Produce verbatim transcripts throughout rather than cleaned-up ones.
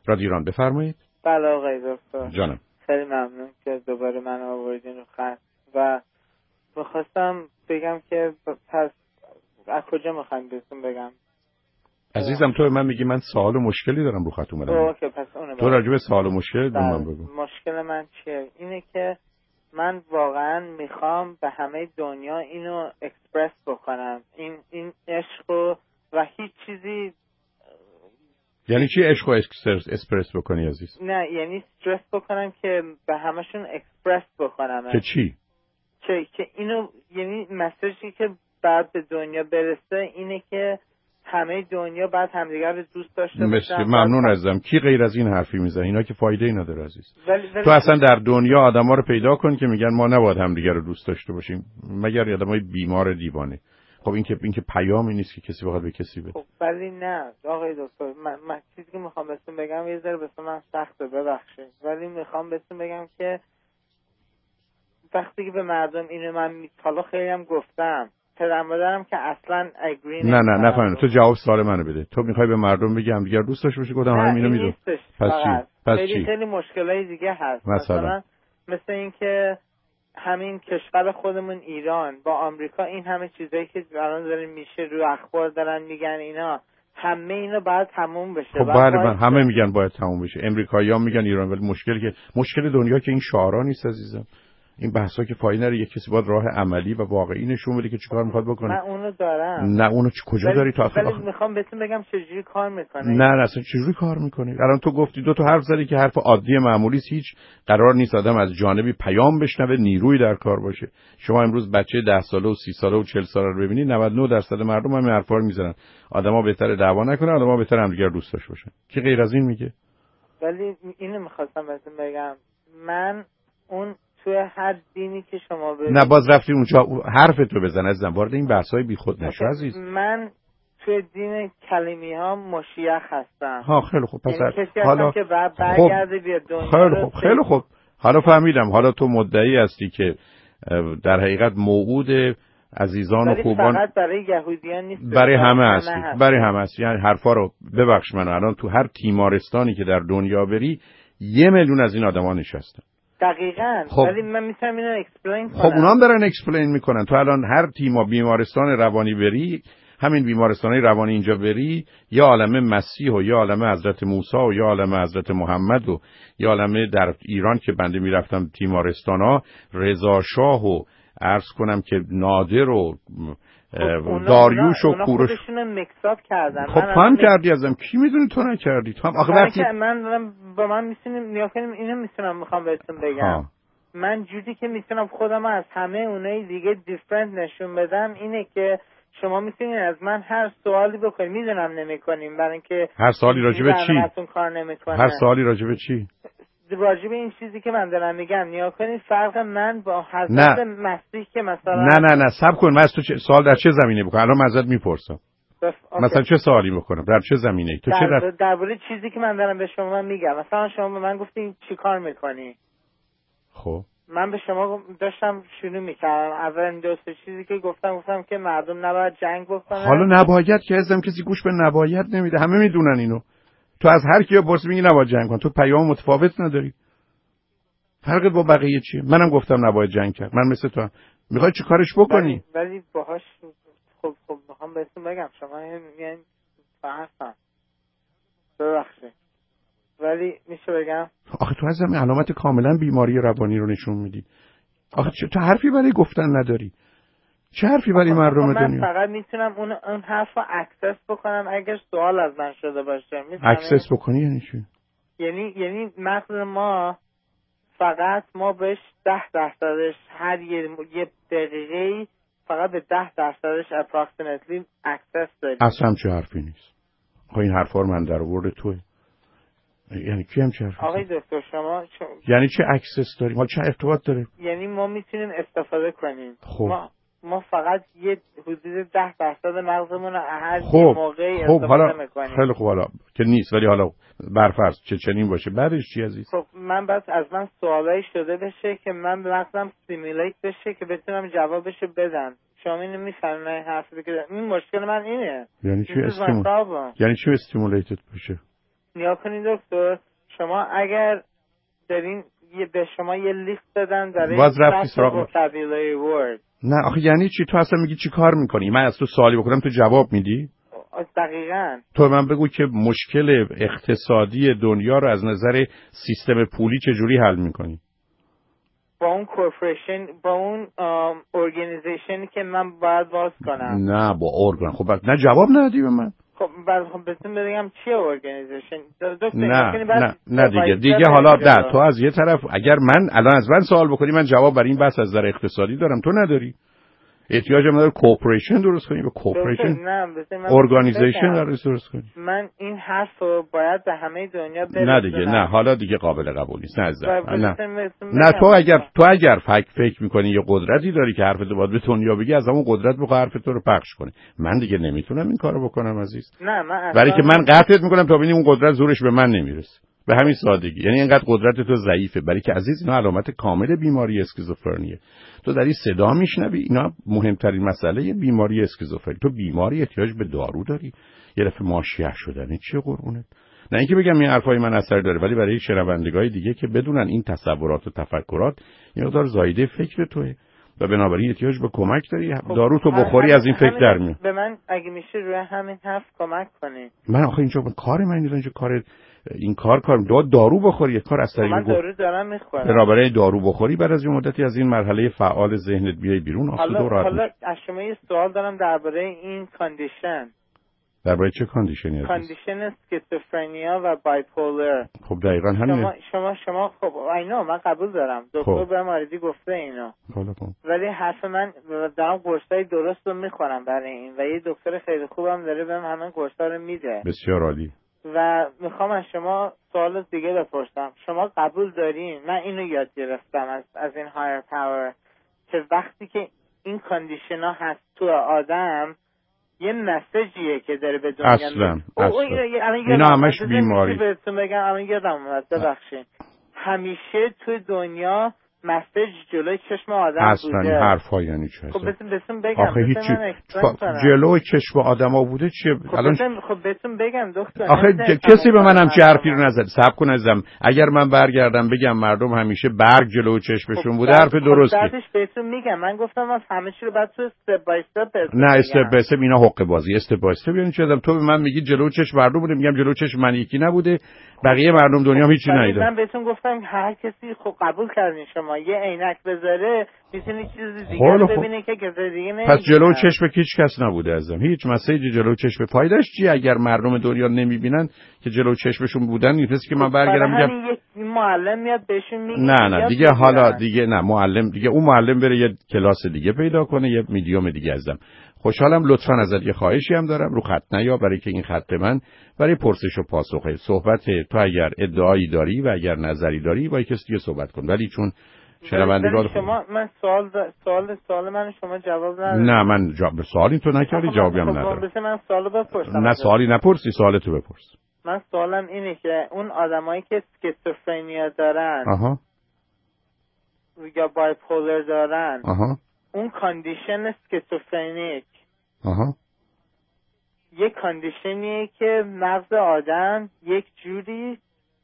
رادیو ایران بفرمایید. بله آقای دکتر. جانم. خیلی ممنون که دوباره من آوردین رو خط و میخواستم بگم که پس از کجا میخوایم بهتون بگم؟ عزیزم تو من میگی من سوال و مشکلی دارم رو خط اومدم. اوکی پس اونو تو راجع به سوال و مشکل به من بگو. مشکل من چیه؟ اینه که من واقعا میخوام به همه دنیا اینو اکسپرس بکنم، این این عشق و, و هیچ چیزی. یعنی چی عشق و اکسپرس بکنی عزیز؟ نه یعنی استرس بکنم که به همشون اکسپرس بکنم. که چی؟ که که اینو یعنی مسیجی که بعد به دنیا برسه اینه که همه دنیا بعد همدیگر رو دوست داشته باشن. ممنون ازم. کی غیر از این حرفی میزنه؟ اینا که فایده ای نداره عزیز. ولی ولی تو اصلا در دنیا آدما رو پیدا کن که میگن ما نباید همدیگر رو دوست داشته باشیم مگر آدمای بیمار دیوانه. خب این که این که پیامی نیست که کسی بخواد به کسی بده. خب ولی نه آقای دکتر، من, من چیزی که میخوام بهتون بگم یه ذره واسه من سخته، ببخشید، ولی میخوام بهتون بگم که وقتی که به مردم اینو من حالا خیلی هم گفتم، پدر مادرم که اصلا اگری نه نه نفهمیدم. تو جواب سوال منو بده. تو میخوای به مردم بگی هم دیگه دوست داشته باشی؟ گفتم همین اینو میدونم. پس چی؟ پس خیلی چی؟ خیلی مشکلای دیگه هست. مثلا, مثلا مثل این که همین کشور خودمون ایران با آمریکا، این همه چیزایی که الان داره میشه رو اخبار دارن میگن اینا همه اینا باید تموم بشه. خب بله همه میگن باید تموم بشه. امریکایی‌ها میگن ایران، ولی مشکلی که مشکل دنیا که این شعارا نیست عزیزم. این بحثا که فایده نداره. یک کسی باید راه عملی و واقعی نشون بده که چیکار میخواد بکنه. من اونو دارم. نه اونو کجا داری تو آخه؟ ولی میخوام بهتون بگم چجوری کار میکنه. نه نه اصلا چجوری کار میکنه؟ الان تو گفتی دو تا حرف زدی که حرف عادی معمولی است. هیچ قرار نیست آدم از جانبی پیام بشنوه، نیروی در کار باشه. شما امروز بچه ده ساله و سی ساله و چهل ساله رو ببینید، نود و نه درصد مردم همین حرفا رو میزنن. آدما بهتره دعوا نکنن، آدما بهتره همدیگه رو دوست داشته باشن. کی غیر از این میگه؟ ولی اینو میخواستم بهتون بگم، من اون توی هر دینی که شما ببینید. نه باز رفتی اونجا حرفتو بزن عزیزم، وارد این بحث‌های بیخود نشو عزیز. من توی دین کلیمی ها مشیخ هستم. ها خیلی خوب. پس حالا که بعد برگرده خب بیاد دنیا خیلی رو خوب خیلی خوب حالا فهمیدم. حالا تو مدعی هستی که در حقیقت موعود عزیزان و خوبان فقط برای یهودیان نیست، برای همه هستی. برای همه هستی. یعنی حرفا رو ببخش منو، الان تو هر تیمارستانی که در دنیا بری یه میلیون از این آدما نشستن. دقیقاً. خب. ولی من میتونم اینو اکسپلین کنم. خب اونا هم دارن اکسپلین میکنن. تو الان هر تیم بیمارستان روانی بری، همین بیمارستانای روانی اینجا بری، یا عالمه مسیح و یا عالمه حضرت موسی و یا عالمه حضرت محمد و یا عالمه در ایران که بنده میرفتم تیمارستانا، رضا شاه و عرض کنم که نادر و خب داریوش و کوروش خودشونو مکساپ کردن. خب تو هم کردی ازم. کی میدونه تو نکردی؟ تو هم آخه وقتی من دارم با من میتونیم نیا کنیم اینو میتونم میخوام بهتون بگم ها. من جوری که میتونم خودم از همه اونای دیگه دیفرنت نشون بدم اینه که شما میتونید از من هر سوالی بکنید. میدونم نمیکنیم برای اینکه هر سوالی راجع به چی؟ هر سوالی راجع به چی؟ راجع به این چیزی که من دارم میگم. نیا کنید فرق من با حضرت مسیح که مثلا نه نه نه صبر کن. من از تو چه... سوال در چه زمینه بکنم؟ الان من ازت میپرسم. مثلا چه سوالی بکنم؟ در چه زمینه؟ تو چه در درباره چیزی که من دارم به شما میگم. مثلا شما به من گفتین چیکار میکنی؟ خب من به شما داشتم شروع میکردم. اولین دو سه چیزی که گفتم گفتم که مردم نباید جنگ بکنن. حالا نباید که ازم کسی گوش به نباید نمیده. همه میدونن اینو. تو از هر کی بپرسی میگی نباید جنگ کن. تو پیام متفاوت نداری. فرقت با بقیه چیه؟ منم گفتم نباید جنگ کرد. من مثل تو هم. میخوای چی کارش بکنی؟ ولی, ولی باهاش خب خب میخوام بهتون بگم شما میگین فهمم. ببخشید. ولی میشه بگم آخه تو ازم علامت کاملا بیماری روانی رو نشون میدی. آخه چه تو حرفی برای گفتن نداری؟ چه حرفی برای مردم دنیا؟ من فقط میتونم اون اون حرفو اکسس بکنم اگر سوال از من شده باشه. اکسس بکنی یعنی چی؟ یعنی یعنی مغز ما فقط ما بهش ده درصدش هر یه یه دقیقه فقط به ده درصدش approximately اکسس داریم. اصلا چه حرفی نیست. آخه این حرفا رو من در آورده توه. یعنی کی هم چه حرفی؟ آقای دکتر شما چون... یعنی چه اکسس داریم؟ حالا چه ارتباط داره؟ یعنی ما میتونیم استفاده کنیم. خب. ما ما فقط یه حدود ده درصد مغزمون رو هر خب. موقعی خب. استفاده حالا... میکنیم. خیلی خوب حالا که نیست ولی حالا برفرض چه چنین باشه بعدش چی عزیز؟ خب من بس از من سوالایی شده بشه که من مغزم سیمیلیت بشه که بتونم جوابشو بدم. شما اینو میفهمین حرفی که این مشکل من اینه. یعنی چی استیمول یعنی چی استیمولیتد بشه؟ نیا کنید دکتر، شما اگر دارین یه به شما یه لیست دادن برای باز رفتی سراغ vocabulary word. نه آخه یعنی چی؟ تو اصلا میگی چی کار میکنی؟ من از تو سوالی بکنم تو جواب میدی؟ دقیقاً. تو من بگو که مشکل اقتصادی دنیا رو از نظر سیستم پولی چجوری حل میکنی؟ با اون کورپوریشن، با اون ارگانیزیشنی که من باید باز کنم. نه با ارگان. خب نه جواب ندادی به من. خب بعد خب بهتون بگم چیه ارگانیزیشن؟ نه نه نه دیگه دیگه حالا نه تو از یه طرف اگر من الان از من سوال بکنی من جواب برای این بحث از نظر اقتصادی دارم، تو نداری. احتیاجم نداره کورپوریشن درست کنی، به کورپوریشن ارگانیزیشن درست کنی. من این حرفو باید به همه دنیا برسونم. نه دیگه نه حالا دیگه قابل قبول نیست. نه نه نه تو اگر تو اگر فکر فکر میکنی یه قدرتی داری که حرفتو باید به دنیا بگی، از همون قدرت بخواه حرفتو رو پخش کنی. من دیگه نمیتونم این کارو بکنم عزیز. نه من برای که من قطعت میکنم تا ببینی اون قدرت زورش به من نمیرسه. به همین سادگی. یعنی اینقدر قدرت تو ضعیفه. برای که عزیز اینا علامت کامل بیماری اسکیزوفرنیه. تو در این صدا میشنوی، اینا مهمترین مسئله بیماری اسکیزوفرنی. تو بیماری احتیاج به دارو داری. یه دفعه ماشیه شدن چیه قربونت؟ نه اینکه بگم این حرفای من اثر داره، ولی برای شنوندگان دیگه که بدونن این تصورات و تفکرات یه مقدار زایده فکر توئه و بنابراین احتیاج به کمک داری. خب دارو تو بخوری از این فکر در میاد. به من اگه میشه روی همین حرف کمک کنی. من آخه اینجا کار من اینجا کار این کار کار دو دارو بخوری، کار از طریق من دارو دارم میخورم. بنابراین دارو بخوری بعد از یه مدتی از این مرحله فعال ذهنت بیای بیرون. حالا حالا از شما یه سوال دارم درباره این کاندیشن. درباره چه کاندیشنی هست؟ کاندیشن اسکیزوفرنیا و بایپولر. خب دقیقاً همین. شما شما شما خب اینو من قبول دارم. دکتر به مریضی گفته اینو. خب ولی حرف من دارم قرصای درست رو میخورم برای این و یه دکتر خیلی خوبم داره بهم همین قرصا رو میده. بسیار عالی. و میخوام از شما سوال دیگه بپرسم. شما قبول دارین؟ من اینو یاد گرفتم از از این هایر پاور که وقتی که این کاندیشن ها هست تو آدم یه مسیجیه که داره به دنیا اصلا اصلا اینا همش بیماری. بهتون بگم الان یادم اومد ببخشید. همیشه تو دنیا مسیج جلوی چشم آدم اصلا بوده. اصلا حرفا یعنی چه؟ خب بهتون بهتون بگم. آخه هیچی جلوی چشم آدما بوده چیه؟ خب الان خب بهتون بگم دکتر. آخه کسی به منم چه حرفی رو نزد. صبر کن عزیزم. اگر من برگردم بگم مردم همیشه برگ جلوی چشمشون بوده حرف درستی. خب بعدش بهتون میگم. من گفتم از همه چی رو بعد تو استپ بای استپ. نه استپ بای استپ اینا حق بازی. استپ بای استپ یعنی چه؟ تو به من میگی جلوی چشم مردم بوده، میگم جلوی چشم من یکی نبوده، بقیه مردم دنیا هم هیچی ندیدن. من بهتون گفتم هر کسی خب قبول کردین شما یه عینک بذاره میتونی چیز دیگه رو ببینه که کسی دیگه نمی‌بینه. پس جلو چشم هیچ کس نبوده ازم. هیچ مسیجی جلو چشم. فایدهش چیه اگر مردم دنیا نمیبینن که جلو چشمشون بودن؟ نیست که من برگردم میگم همین یک معلم میاد بهشون میگه نه نه دیگه بگیرن. حالا دیگه نه معلم دیگه اون معلم بره یه کلاس دیگه پیدا کنه، یه میدیوم دیگه ازم. خوشحالم. لطفاً ازت یه خواهشی هم دارم رو خط نیا، برای که این خط من برای پرسش و پاسخه. صحبت تو اگر ادعایی داری و اگر نظری داری با کسی دیگه صحبت کن، ولی چون شنوندگان شما من سوال دا... سوال سوال من شما جواب ندادید. نه من جواب سوالی تو نکردی، جوابی هم ندارم. خب من سوالو بپرسم. نه سوالی نپرسی، سوالتو بپرس. من سوالم اینه که اون آدمایی که اسکیزوفرنیا دارن آها یا بایپولر دارن آها اون کاندیشن اسکیزوفرنیک آها یک کاندیشنیه که مغز آدم یک جوری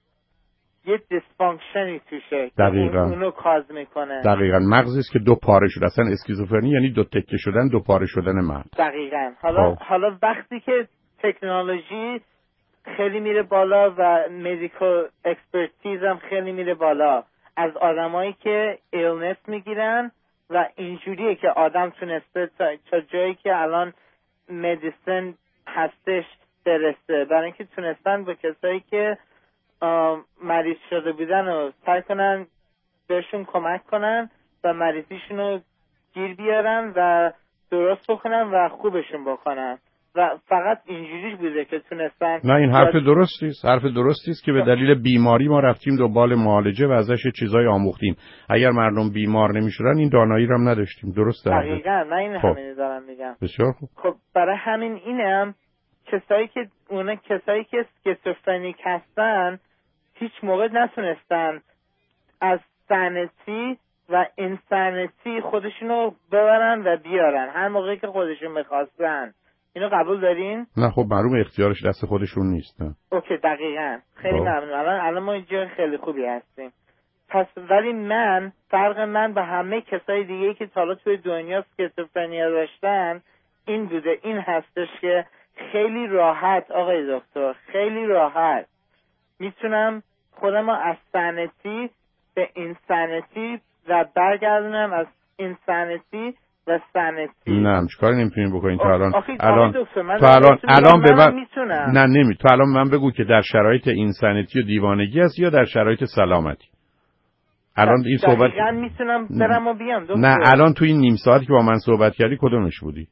یه دیسفانکشنی توشه دقیقاً اونو کاز میکنه. دقیقاً مغزی است که دو پاره شده. اصلا اسکیزوفرنی یعنی دو تکه شدن، دو پاره شدن مغز. دقیقاً. حالا خب. حالا وقتی که تکنولوژی خیلی میره بالا و مدیکال اکسپرتیز هم خیلی میره بالا، از آدمایی که ایلنس میگیرن و اینجوریه که آدم تونسته تا جایی که الان مدیسن هستش برسه، برای اینکه تونستن به کسایی که مریض شده بودن و سعی کنن بهشون کمک کنن و مریضیشون رو گیر بیارن و درست بکنن و خوبشون بکنن و فقط اینجوری بوده که تونستن. نه این حرف درستی است. حرف درستی است که به دلیل بیماری ما رفتیم دنبال معالجه و ازش چیزای آموختیم. اگر مردم بیمار نمیشدن این دانایی رو هم نداشتیم. درسته؟ دقیقاً. من این خب. همین دارم میگم. بسیار خوب. خب برای همین اینم کسایی که اونا کسایی که اسکیزوفرنیک هستن هیچ موقع نتونستن از سانتی و انسانیتی خودشونو ببرن و بیارن هر موقعی که خودشون میخواستن. اینو قبول دارین؟ نه خب معلوم اختیارش دست خودشون نیست. نه اوکی دقیقاً. خیلی ممنون. الان الان ما اینجا خیلی خوبی هستیم. پس ولی من فرق من با همه کسای دیگه که تا حالا توی دنیا اسکیزوفرنیا داشتن این بوده، این هستش که خیلی راحت آقای دکتر، خیلی راحت میتونم خودم از سنتی به اینسانتی و برگردونم، از اینسانتی و سنتی. نه چیکار نمیتونین بکنین تا الان؟ الان تو الان الان به من نه نمی تو الان من بگو که در شرایط اینسانتی و دیوانگی هست یا در شرایط سلامتی. الان این صحبت دقیقاً میتونم برم و بیام دکتر. نه الان تو این نیم ساعتی که با من صحبت کردی کدومش بودی؟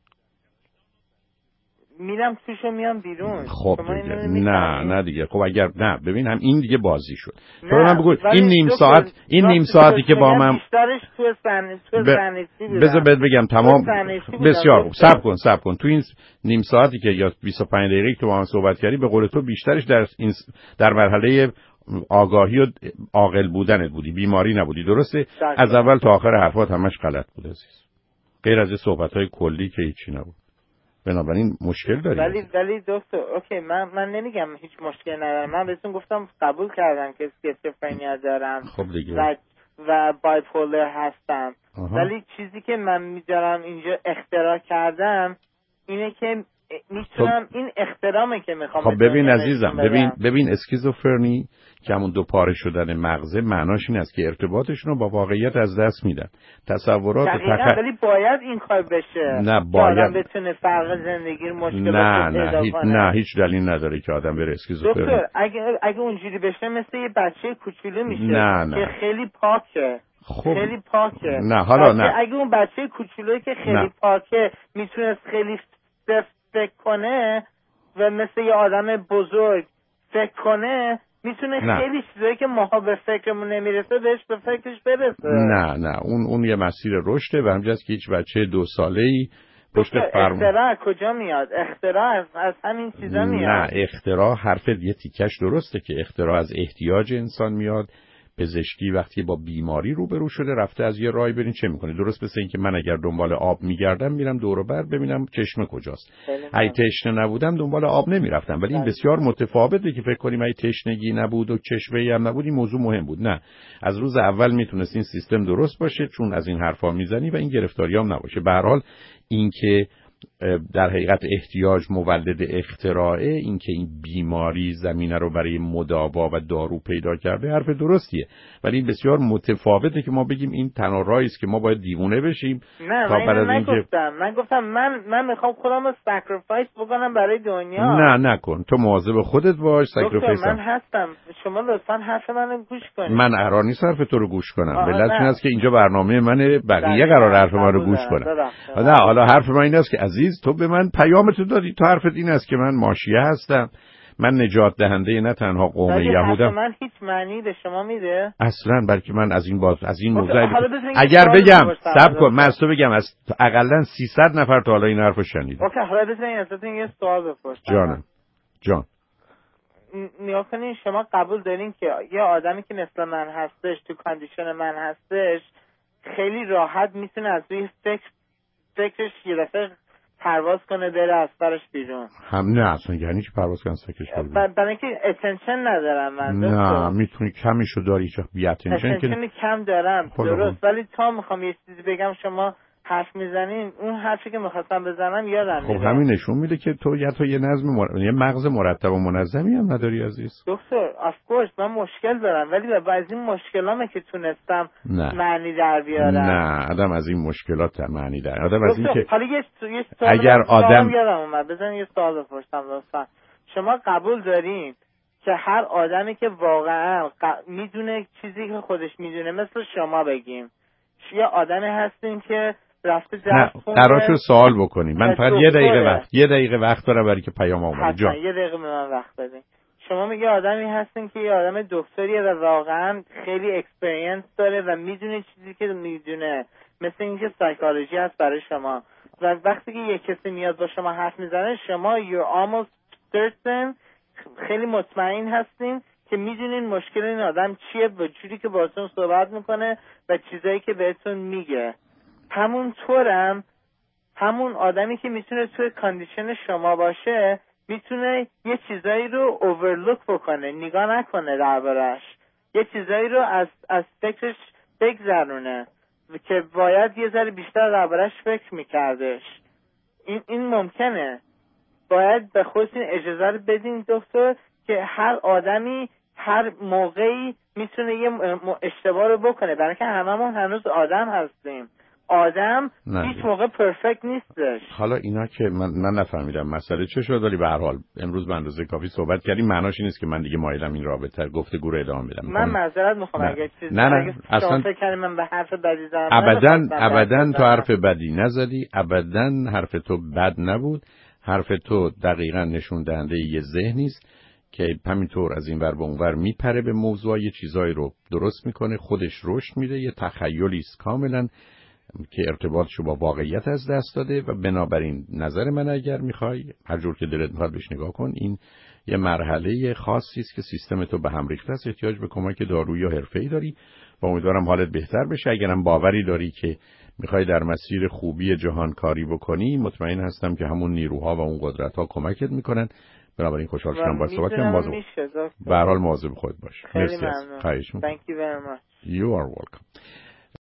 میرم توشو میام بیرون. خب نه نه دیگه. خب اگر نه ببین هم این دیگه بازی شد. تو من بگو این نیم ساعت این نیم ساعتی که با من بیشترش تو سن تو سنتی بود. بذار بهت بگم تمام بسیار خوب صبر کن صبر کن تو این نیم ساعتی که یا بیست و پنج دقیقه‌ای که با من صحبت کردی به قول تو بیشترش در این در مرحله آگاهی و عاقل بودنت بودی، بیماری نبودی. درسته؟ از اول تا آخر حرفات همش غلط بود عزیز. غیر از صحبت‌های کلی که هیچی نبود. بنابراین مشکل داری. ولی ولی دکتر اوکی من من نمیگم هیچ مشکل ندارم. من بهتون گفتم قبول کردم که اسکیزوفرنیا دارم. خب دیگه. و و بایپولر هستم. آها. ولی چیزی که من میذارم اینجا اختراع کردم اینه که میتونم خب. این اخترامه که میخوام. خب ببین عزیزم ببین ببین اسکیزوفرنی که همون دو پاره شدن مغزه معناش این است که ارتباطشون رو با واقعیت از دست میدن. تصورات تخ... ولی باید این کار بشه. نه باید آدم بتونه فرق زندگی مشکلات نه نه هیچ نه هیچ دلیل نداره که آدم بره اسکیزوفرنی. دکتر اگه اگه اونجوری بشه مثل یه بچه کوچولو میشه نه نه. که خیلی پاکه. خب خیلی پاکه. نه حالا نه. اگه اون بچه کوچولویی که خیلی نه. پاکه میتونه خیلی فکر کنه و مثل یه آدم بزرگ فکر کنه میتونه نه. خیلی چیزایی که ماها به فکرمون نمیرسه بهش به فکرش برسه. نه نه اون اون یه مسیر رشده و همینجاست که هیچ بچه دو ساله‌ای پشت فرمون. اختراع کجا میاد؟ اختراع از, از همین چیزا میاد. نه اختراع حرف یه تیکش درسته که اختراع از احتیاج انسان میاد. پزشکی وقتی با بیماری روبرو شده رفته از یه راهی برین چه میکنه. درست مثل این که من اگر دنبال آب میگردم میرم دور و بر ببینم چشمه کجاست. اگه تشنه نبودم دنبال آب نمیرفتم. ولی این بسیار متفاوته که فکر کنیم اگه تشنگی نبود و چشمه‌ای هم نبود این موضوع مهم بود. نه از روز اول میتونست این سیستم درست باشه چون از این حرفا میزنی و این گرفتاری هم نباشه. به هر حال این که در حقیقت احتیاج مولد اختراعه، این که این بیماری زمینه رو برای مداوا و دارو پیدا کرده حرف درستیه، ولی این بسیار متفاوته که ما بگیم این تنها راهی است که ما باید دیوونه بشیم. نه من اینو نگفتم. من گفتم من من میخوام خودم رو ساکریفایس بکنم برای دنیا. نه نکن. تو مواظب خودت باش. ساکریفایس من هستم. شما لطفاً حرف منو گوش کنید. من قرار نیست حرف تو رو گوش کنم. علت این است که اینجا برنامه منه، بقیه قرار حرف من رو گوش کنن. نه حالا حرف من این است که عزیز تو به من پیامتو دادی. تو حرفت این است که من ماشیه هستم، من نجات دهنده نه تنها قوم یهودم. من هیچ معنی به شما میده؟ اصلا بلکه من از این باز از این موضوع اگر بگم صبر کن من از تو بگم از حداقل سیصد نفر تا حالا این حرفو شنیدن. اوکی حالا بزنین ازتون یه سوال بپرسم. جانم جان نیا کنین شما قبول دارین که یه آدمی که مثل من هستش تو کاندیشن من هستش خیلی راحت میتونه از روی فکر فکرش یه دفعه پرواز کنه بره از سرش بیرون؟ هم نه اصلا یعنی چی پرواز کنه سرش بیرون؟ برای اینکه اتنشن ندارم من. نه میتونی کمیشو داری چه بی اتنشن که کم دارم درست، ولی تا میخوام یه چیزی بگم شما حرف میزنین اون حرفی که میخواستم بزنم یادم خب میره. همین نشون میده که تو یا تو یه نظم مر... یه مغز مرتب و منظمی هم نداری عزیز. دکتر اف کورس من مشکل دارم ولی از این مشکلامه که تونستم نه. معنی در بیارم. نه آدم از این مشکلات معنی در آدم از این که حالا یه یه اگر آدم یادم اومد بزن یه سوال بپرسم لطفا. شما قبول دارین که هر آدمی که واقعا ق... میدونه چیزی که خودش میدونه مثل شما بگیم یه آدمی هستین که رفته درس خونده قرارشو سوال بکنیم. من فقط یه دقیقه وقت یه دقیقه وقت دارم برای که پیام اومده. جان یه دقیقه به من وقت بدین. شما میگه آدمی هستین که یه آدم دکتریه و واقعا خیلی اکسپریانس داره و میدونه چیزی که میدونه مثل اینکه سایکولوژی هست برای شما و وقتی که یه کسی میاد با شما حرف میزنه شما you're almost certain خیلی مطمئن هستین که میدونین مشکل این آدم چیه و جوری که باهاتون صحبت میکنه و چیزایی که بهتون میگه. همونطورم همون آدمی که میتونه توی کاندیشن شما باشه میتونه یه چیزایی رو اوورلوک بکنه، نگاه نکنه دربارش، یه چیزایی رو از از فکرش بگذرونه که باید یه ذره بیشتر دربارش فکر میکردش. این این ممکنه. باید به خودتون اجازه رو بدین دکتر که هر آدمی هر موقعی میتونه یه اشتباه رو بکنه، برای که هممون هنوز آدم هستیم. آدم هیچ موقع پرفکت نیستش. حالا اینا که من من نفهمیدم مسئله چه شد، ولی به هر حال امروز من اندازه کافی صحبت کردیم، معناش این نیست که من دیگه مایلم این رابطه گفتگو رو ادامه بدم. من معذرت میخوام اگه چیزی نه نه اصلا فکر کردم من به حرف بدی زدم. ابداً ابداً تو حرف بدی نزدی، ابداً حرف تو بد نبود. حرف تو دقیقاً نشون دهنده یه ذهنی است که همینطور از این ور به اون ور میپره به موضوع، یه چیزایی رو درست میکنه، خودش رشد میده، یه تخیلی است کاملاً که ارتباطشو با واقعیت از دست داده. و بنابراین نظر من اگر میخوای هر جور که دلت میخواد بهش نگاه کن، این یه مرحله خاصی است که سیستم تو به هم ریخته است، احتیاج به کمک دارویی یا حرفه‌ای داری و امیدوارم حالت بهتر بشه. اگرم باوری داری که میخوای در مسیر خوبی جهان کاری بکنی، مطمئن هستم که همون نیروها و اون قدرت‌ها کمکت میکنن. بنابراین خوشحال شدم با صحبت کردم. مواظب به هر حال مواظب خود باش. خیلی ممنون. خواهش می‌کنم. Thank you very much. You are welcome.